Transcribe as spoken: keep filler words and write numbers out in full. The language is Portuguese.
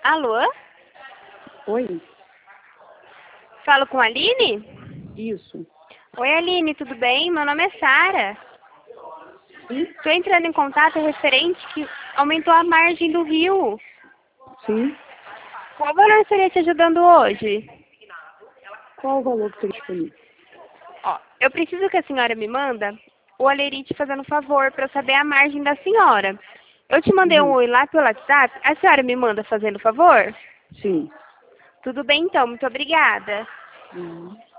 Alô? Oi? Falo com a Aline? Isso. Oi, Aline, tudo bem? Meu nome é Sara. Sim? Estou entrando em contato referente que aumentou a margem do rio. Sim. Qual valor estaria te ajudando hoje? Qual o valor que tem disponível? Ó, eu preciso que a senhora me manda o Alerite fazendo um favor para eu saber a margem da senhora. Eu te mandei um Uhum. oi lá pelo WhatsApp. A senhora me manda fazendo favor? Sim. Tudo bem então, muito obrigada. Uhum.